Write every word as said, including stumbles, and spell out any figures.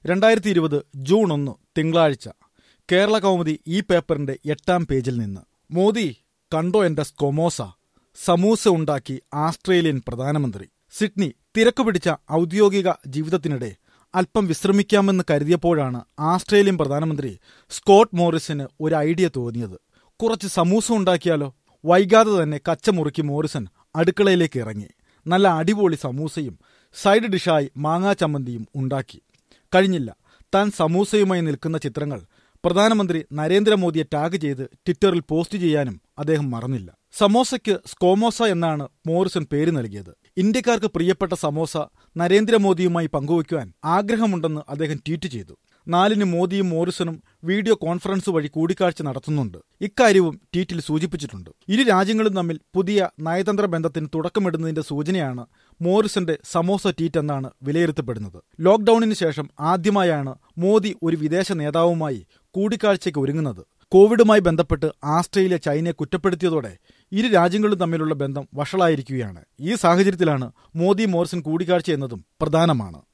രണ്ടായിരത്തി ഇരുപത് ജൂൺ ഒന്ന് തിങ്കളാഴ്ച കേരള കൗമുദി ഈ പേപ്പറിന്റെ എട്ടാം പേജിൽ നിന്ന്. മോദി കണ്ടോ എന്റെ സ്കൊമോസ, സമൂസ ഉണ്ടാക്കി ആസ്ട്രേലിയൻ പ്രധാനമന്ത്രി. സിഡ്നി. തിരക്കുപിടിച്ച ഔദ്യോഗിക ജീവിതത്തിനിടെ അല്പം വിശ്രമിക്കാമെന്ന് കരുതിയപ്പോഴാണ് ആസ്ട്രേലിയൻ പ്രധാനമന്ത്രി സ്കോട്ട് മോറിസന് ഒരു ഐഡിയ തോന്നിയത്. കുറച്ച് സമൂസ ഉണ്ടാക്കിയാലോ? വൈകാതെ തന്നെ കച്ചമുറുക്കി മോറിസൺ അടുക്കളയിലേക്ക് ഇറങ്ങി. നല്ല അടിപൊളി സമൂസയും സൈഡ് ഡിഷായി മാങ്ങാ ചമ്മന്തിയും ഉണ്ടാക്കി. കഴിഞ്ഞില്ല, താൻ സമൂസയുമായി നിൽക്കുന്ന ചിത്രങ്ങൾ പ്രധാനമന്ത്രി നരേന്ദ്രമോദിയെ ടാഗ് ചെയ്ത് ട്വിറ്ററിൽ പോസ്റ്റ് ചെയ്യാനും അദ്ദേഹം മറന്നില്ല. സമോസയ്ക്ക് സ്കോമോസ എന്നാണ് മോറിസൺ പേര് നൽകിയത്. ഇന്ത്യക്കാർക്ക് പ്രിയപ്പെട്ട സമോസ നരേന്ദ്രമോദിയുമായി പങ്കുവയ്ക്കുവാൻ ആഗ്രഹമുണ്ടെന്ന് അദ്ദേഹം ട്വീറ്റ് ചെയ്തു. നാലിന് മോദിയും മോറിസണും വീഡിയോ കോൺഫറൻസ് വഴി കൂടിക്കാഴ്ച നടത്തുന്നുണ്ട്. ഇക്കാര്യവും ട്വീറ്റിൽ സൂചിപ്പിച്ചിട്ടുണ്ട്. ഇരു രാജ്യങ്ങളും തമ്മിൽ പുതിയ നയതന്ത്ര ബന്ധത്തിന് തുടക്കമിടുന്നതിന്റെ സൂചനയാണ് മോറിസന്റെ സമോസ ട്വീറ്റ് എന്നാണ് വിലയിരുത്തപ്പെടുന്നത്. ലോക്ഡൌണിന് ശേഷം ആദ്യമായാണ് മോദി ഒരു വിദേശ നേതാവുമായി കൂടിക്കാഴ്ചയ്ക്ക് ഒരുങ്ങുന്നത്. കോവിഡുമായി ബന്ധപ്പെട്ട് ആസ്ട്രേലിയ ചൈനയെ കുറ്റപ്പെടുത്തിയതോടെ ഇരു രാജ്യങ്ങളും തമ്മിലുള്ള ബന്ധം വഷളായിരിക്കുകയാണ്. ഈ സാഹചര്യത്തിലാണ് മോദി മോറിസൺ കൂടിക്കാഴ്ച എന്നതും പ്രധാനമാണ്.